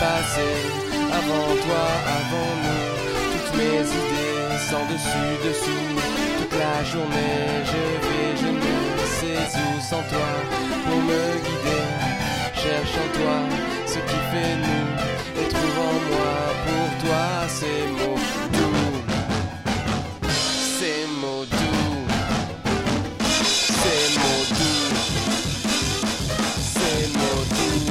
passé. Avant toi, avant nous, toutes mes idées sans dessus, dessous. Toute la journée, je ne sais où sans toi pour me guider. Cherche en toi ce qui fait nous et trouve en moi pour toi ces mots doux. Ces mots doux. Ces mots doux. Ces mots doux.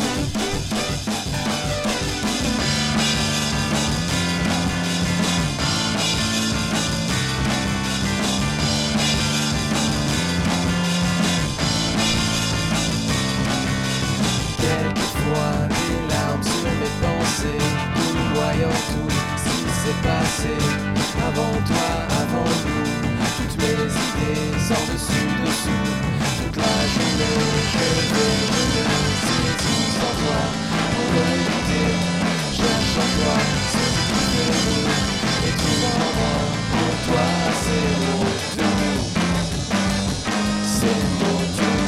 Quelquefois des larmes sur mes pensées, nous voyons tout ce qui s'est passé. Avant toi, avant nous, toutes mes idées sans dessus, dessous. Toute la journée, je ne sais où sans toi pour me guider. Cherche en toi ce qui fait nous et trouve en moi pour toi ces mots doux. Ces mots doux.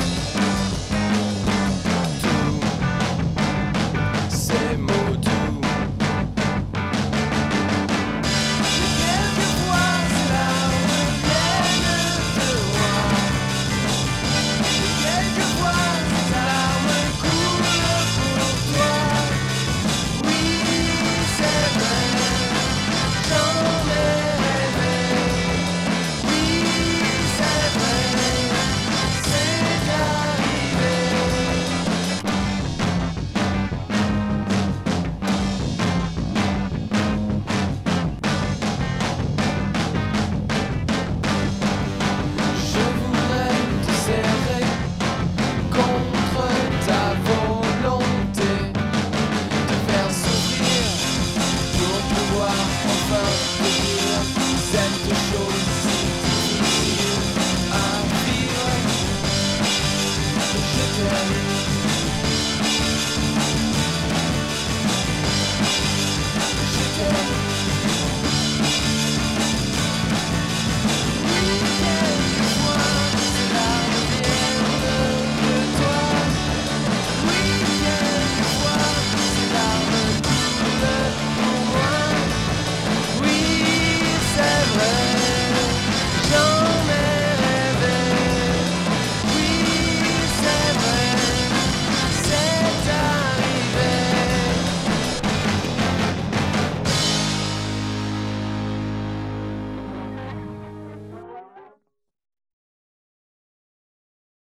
Ces mots doux. Quelquefois ces larmes viennent de moi. Quelquefois ces larmes coulent pour toi. Oui, c'est vrai, j'en ai rêvé. Oui, c'est vrai, c'est arrivé. Je voudrais te serrer contre ta volonté, te faire sourire pour pouvoir enfin te dire cette chose